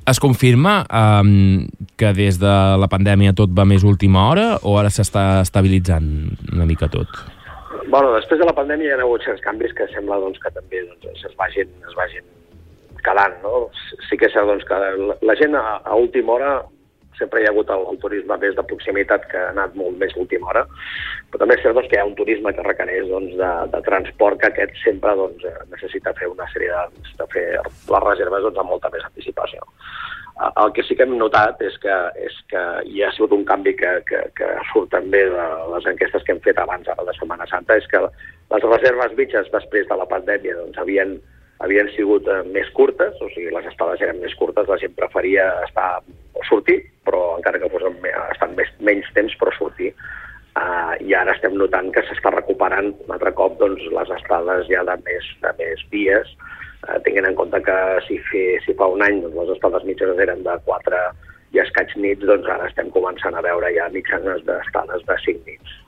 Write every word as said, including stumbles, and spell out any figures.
Es confirma um, que des de la pandèmia tot va més última hora o ara s'està estabilitzant una mica tot? Bueno, després de la pandèmia hi ha hagut certs canvis que sembla doncs, que també doncs, es, vagin, es vagin calant, no? Sí que és cert doncs, que la, la gent a, a última hora sempre hi ha hagut el, el turisme més de proximitat que ha anat molt més a última hora, però també és cert doncs, que hi ha un turisme que requereix doncs, de, de transport que aquest sempre doncs, necessita fer una sèrie de, de fer les reserves doncs, amb molta més anticipació. El que sí que hem notat és que, és que hi ha sigut un canvi que, que, que surt també de les enquestes que hem fet abans ara de Setmana Santa, és que les reserves mitges després de la pandèmia doncs, havien, havien sigut més curtes, o sigui, les estades eren més curtes, la gent preferia estar o sortir, però encara que fos estan més, menys temps, però sortir. Uh, I ara estem notant que s'està recuperant un altre cop doncs, les estades ja de més, de més dies, uh, tenint en compte que si, fe, si fa un any doncs, les estades mitjanes eren de quatre i escaig nits, doncs ara estem començant a veure ja mitjanes d'estades de cinc nits.